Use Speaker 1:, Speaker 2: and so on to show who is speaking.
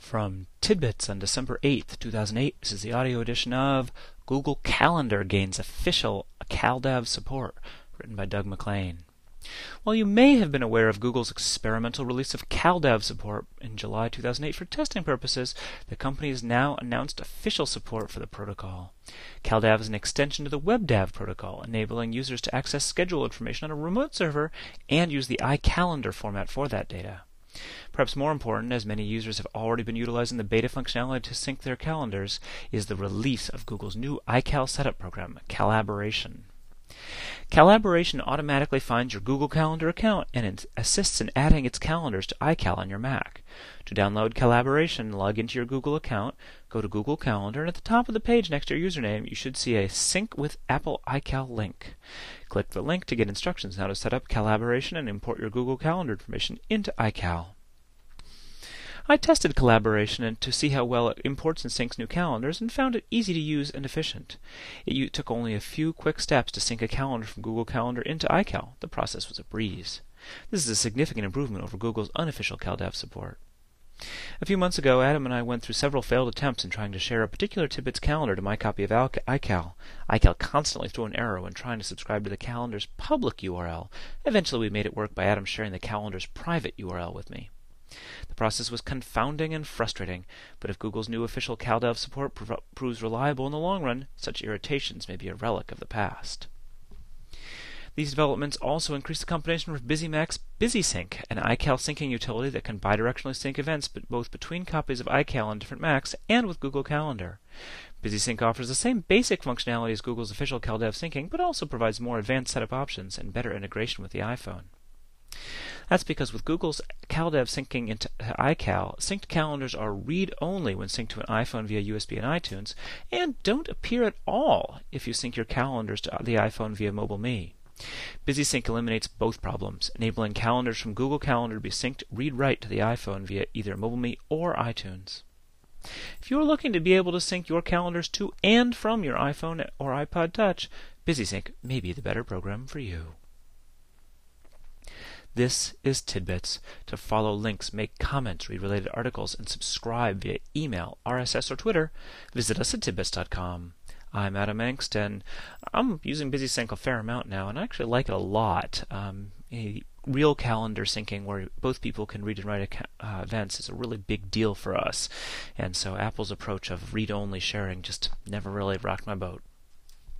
Speaker 1: From Tidbits on December 8th, 2008, this is the audio edition of Google Calendar gains official CalDAV support, written by Doug McLean. While you may have been aware of Google's experimental release of CalDAV support in July 2008 for testing purposes, the company has now announced official support for the protocol. CalDAV is an extension to the WebDAV protocol, enabling users to access schedule information on a remote server and use the iCalendar format for that data. Perhaps more important, as many users have already been utilizing the beta functionality to sync their calendars, is the release of Google's new iCal setup program, Collaboration. Collaboration automatically finds your Google Calendar account and assists in adding its calendars to iCal on your Mac. To download Collaboration, log into your Google account, go to Google Calendar, and at the top of the page next to your username, you should see a Sync with Apple iCal link. Click the link to get instructions on how to set up Collaboration and import your Google Calendar information into iCal. I tested Collaboration to see how well it imports and syncs new calendars and found it easy to use and efficient. It took only a few quick steps to sync a calendar from Google Calendar into iCal. The process was a breeze. This is a significant improvement over Google's unofficial CalDAV support. A few months ago, Adam and I went through several failed attempts in trying to share a particular Tidbits calendar to my copy of iCal. iCal constantly threw an error when trying to subscribe to the calendar's public URL. Eventually, we made it work by Adam sharing the calendar's private URL with me. The process was confounding and frustrating, but if Google's new official CalDAV support proves reliable in the long run, such irritations may be a relic of the past. These developments also increase the combination with BusyMac's BusySync, an iCal syncing utility that can bidirectionally sync events both between copies of iCal on different Macs and with Google Calendar. BusySync offers the same basic functionality as Google's official CalDAV syncing, but also provides more advanced setup options and better integration with the iPhone. That's because with Google's CalDAV syncing into iCal, synced calendars are read-only when synced to an iPhone via USB and iTunes, and don't appear at all if you sync your calendars to the iPhone via MobileMe. BusySync eliminates both problems, enabling calendars from Google Calendar to be synced read-write to the iPhone via either MobileMe or iTunes. If you are looking to be able to sync your calendars to and from your iPhone or iPod Touch, BusySync may be the better program for you. This is Tidbits. To follow links, make comments, read related articles, and subscribe via email, RSS, or Twitter, visit us at tidbits.com. I'm Adam Engst, and I'm using BusySync a fair amount now, and I actually like it a lot. A real calendar syncing where both people can read and write events is a really big deal for us, and so Apple's approach of read-only sharing just never really rocked my boat.